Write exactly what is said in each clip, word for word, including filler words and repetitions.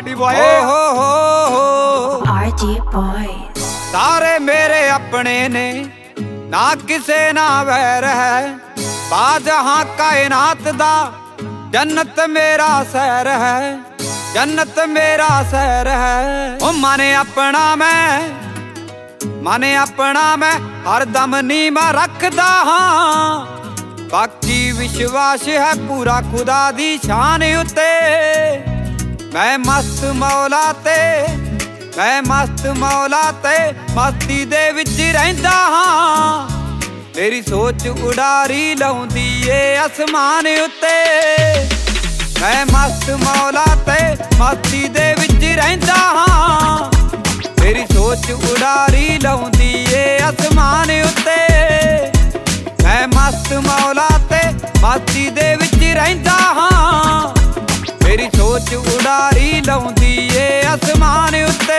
party boy हो हो हो R D Boys सारे मेरे अपने ने ना किसे ना वैर है बादशाह कायनात दा जन्नत मेरा सैर है जन्नत मेरा सैर है ओ माने अपना मैं माने अपना मैं हर दम नीमा रखदा हां बाकी विश्वास है पूरा खुदा दी शान उत्ते मैं मस्त मौला ते मैं मस्त मौला ते मस्ती दे विच रहिंदा हां मेरी सोच उड़ारी लाउंदी ए आसमान उत्ते मैं मस्त मौला ते मस्ती दे विच रहिंदा हां मेरी सोच उड़ारी लाउंदी ए आसमान उत्ते मैं मस्त मौला ते मस्ती दे विच रहिंदा हां मेरी सोच उड़ारी लाउंदी ए आसमान उत्ते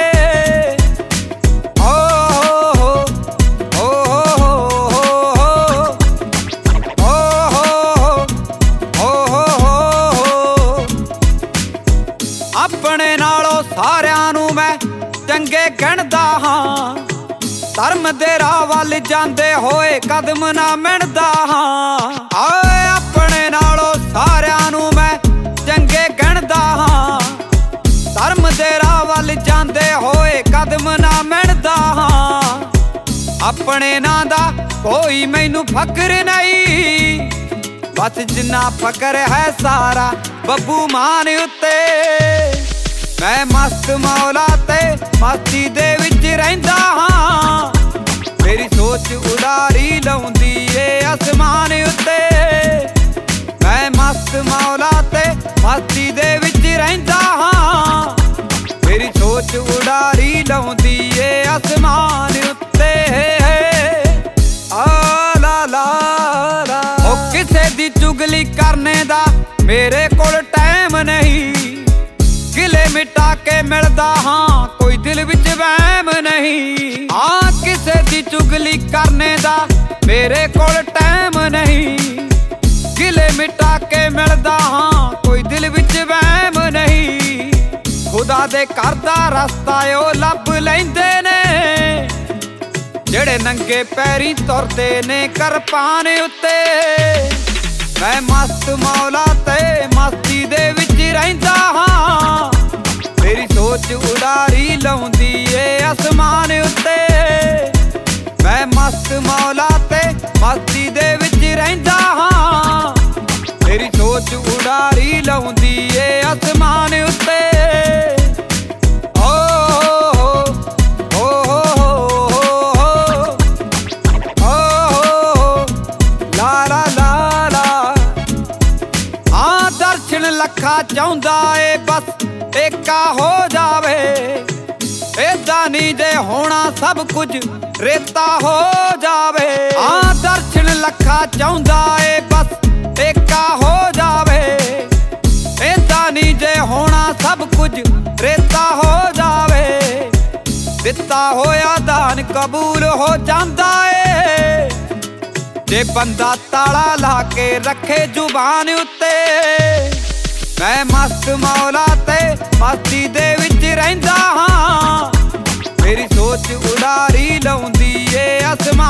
अपने नालों सारियां नू मैं चंगे गणदा हां धर्म दे राह वल जांदे होए कदम ना मिणदा हां आए अपने नालों सारियां नू मैं चंगे गणदा हां धर्म दे राह वल जांदे होए कदम ना मिणदा हां अपने नां दा कोई मैनू फकर नहीं बस जिन्ना फकर है सारा बब्बू मान उत्ते मैं मस्त मौला ते मस्ती दे विच रहिंदा हां मेरी सोच उड़ारी लाउंदी ए आसमान उत्ते मैं मस्त मौला ते मस्ती दे विच रहिंदा हां मेरी सोच उड़ारी लाउंदी ए आसमान उत्ते आ ला ला ला ओ किसे दी चुगली करने दा मेरे कोल टाइम नहीं गिले मिटा के मिलदा हां कोई दिल विच वहम नहीं हां किसे दी चुगली करने दा मेरे कोल टाइम नहीं गिले मिटा के मिलदा हां कोई दिल विच वहम नहीं खुदा दे घर दा रस्ता ओ लभ लैंदे ने जेड़े नंगे पैरी तुरदे ने करपान उत्ते मैं मस्त मौला ते मस्ती दे विच रहिंदा हां मेरी सोच उड़ारी लाउंदी ए आसमान उत्ते मैं मस्त मौला ते मस्ती दे विच रहिंदा हां मेरी सोच उड़ारी लाउंदी ए आसमान उत्ते लखा चाहुंदा ए बस एका हो जावे एदा नी जे होना सब कुछ रेता हो जावे हाँ दर्शन लखा चाहुंदा ए बस एका हो जावे एदा नी जे होना सब कुछ रेता हो जावे दिता होया दान कबूल हो जांदा ए जे बंदा ताला ला के रखे जुबान उत्ते मैं मस्त मौला ते मस्ती दे विच रहिंदा हां मेरी सोच उड़ारी लाउंदी ए आसमान